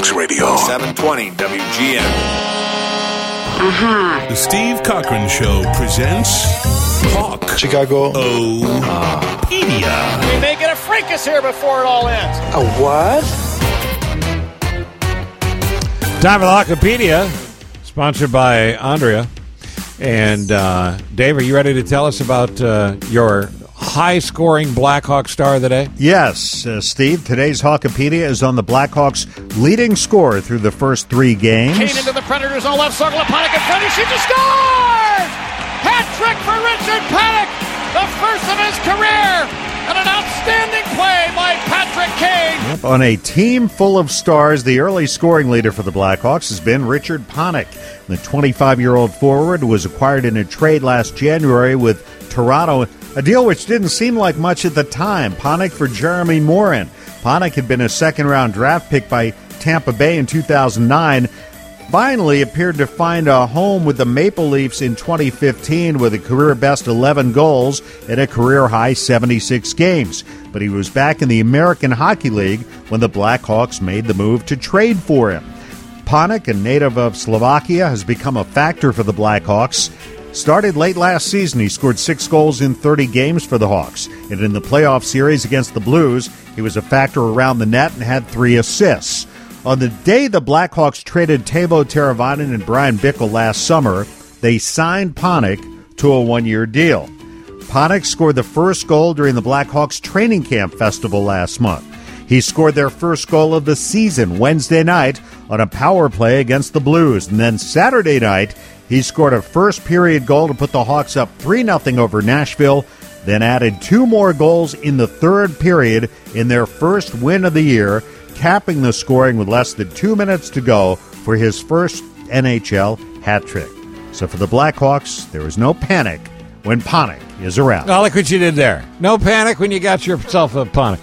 Blackhawks Radio. 720 WGN. The Steve Cochran Show presents Hawk Pedia. We may get a fracas here before it all ends. A what? Time for the Hawkopedia, sponsored by Andrea. And Dave, are you ready to tell us about your high-scoring Blackhawk star of the day? Yes, Steve. Today's Hawkopedia is on the Blackhawks' leading scorer through the first 3 games. Kane into the Predators on left circle. Panik in front. He shoots a score! Hat trick for Richard Panik, the first of his career, and an outstanding play by Patrick Kane. Yep, on a team full of stars, the early scoring leader for the Blackhawks has been Richard Panik. The 25-year-old forward was acquired in a trade last January with Toronto, a deal which didn't seem like much at the time. Panik for Jeremy Morin. Panik had been a second-round draft pick by Tampa Bay in 2009. Finally appeared to find a home with the Maple Leafs in 2015 with a career-best 11 goals and a career-high 76 games. But he was back in the American Hockey League when the Blackhawks made the move to trade for him. Panik, a native of Slovakia, has become a factor for the Blackhawks. Started late last season, he scored 6 goals in 30 games for the Hawks. And in the playoff series against the Blues, he was a factor around the net and had 3 assists. On the day the Blackhawks traded Teuvo Teravainen and Brian Bickle last summer, they signed Panik to a 1-year deal. Panik scored the first goal during the Blackhawks training camp festival last month. He scored their first goal of the season Wednesday night on a power play against the Blues. And then Saturday night, he scored a first-period goal to put the Hawks up 3-0 over Nashville, then added 2 more goals in the third period in their first win of the year, capping the scoring with less than 2 minutes to go for his first NHL hat trick. So for the Blackhawks, there is no panic when Panik is around. Oh, look what you did there. No panic when you got yourself a Panik.